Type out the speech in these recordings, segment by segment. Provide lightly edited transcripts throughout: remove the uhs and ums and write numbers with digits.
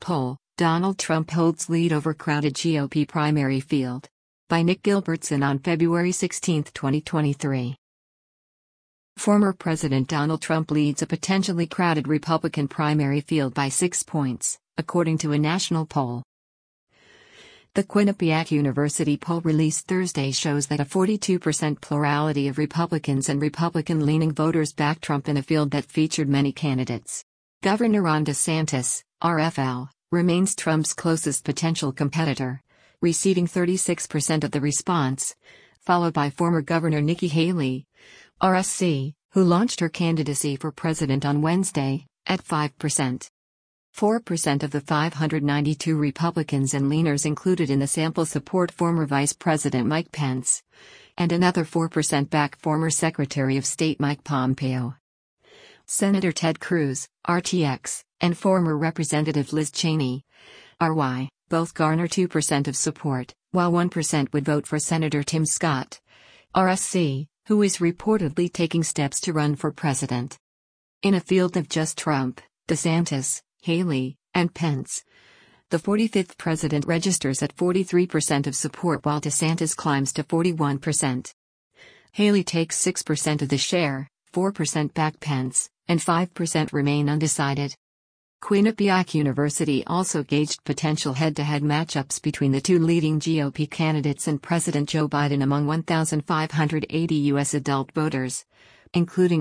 poll, Donald Trump holds lead over crowded GOP primary field. By Nick Gilbertson on February 16, 2023. Former President Donald Trump leads a potentially crowded Republican primary field by 6 points, according to a national poll. The Quinnipiac University poll released Thursday shows that a 42% plurality of Republicans and Republican-leaning voters backed Trump in a field that featured many candidates. Governor Ron DeSantis, RFL, remains Trump's closest potential competitor, receiving 36% of the response, followed by former Governor Nikki Haley, RSC, who launched her candidacy for president on Wednesday, at 5%. 4% of the 592 Republicans and leaners included in the sample support former Vice President Mike Pence, and another 4% back former Secretary of State Mike Pompeo. Senator Ted Cruz, RTX, and former Representative Liz Cheney, RY, both garner 2% of support, while 1% would vote for Senator Tim Scott, RSC, who is reportedly taking steps to run for president. In a field of just Trump, DeSantis, Haley, and Pence, the 45th president registers at 43% of support while DeSantis climbs to 41%. Haley takes 6% of the share, 4% back Pence, and 5% remain undecided. Quinnipiac University also gauged potential head-to-head matchups between the two leading GOP candidates and President Joe Biden among 1,580 U.S. adult voters, including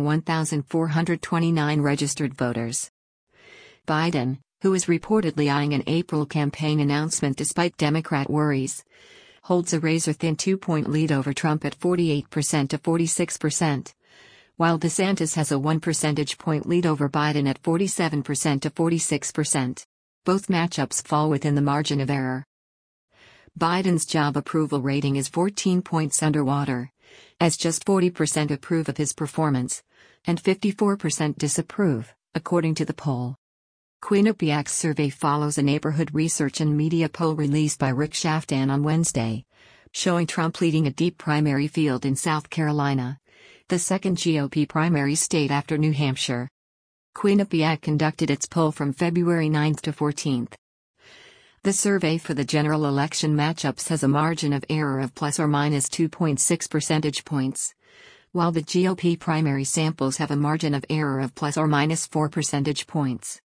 1,429 registered voters. Biden, who is reportedly eyeing an April campaign announcement despite Democrat worries, holds a razor-thin 2-point lead over Trump at 48% to 46%, while DeSantis has a 1 percentage point lead over Biden at 47% to 46%. Both matchups fall within the margin of error. Biden's job approval rating is 14 points underwater, as just 40% approve of his performance, and 54% disapprove, according to the poll. Quinnipiac's survey follows a neighborhood research and media poll released by Rick Shaftan on Wednesday, showing Trump leading a deep primary field in South Carolina, the second GOP primary state after New Hampshire. Quinnipiac conducted its poll from February 9 to 14. The survey for the general election matchups has a margin of error of plus or minus 2.6 percentage points, while the GOP primary samples have a margin of error of plus or minus 4 percentage points.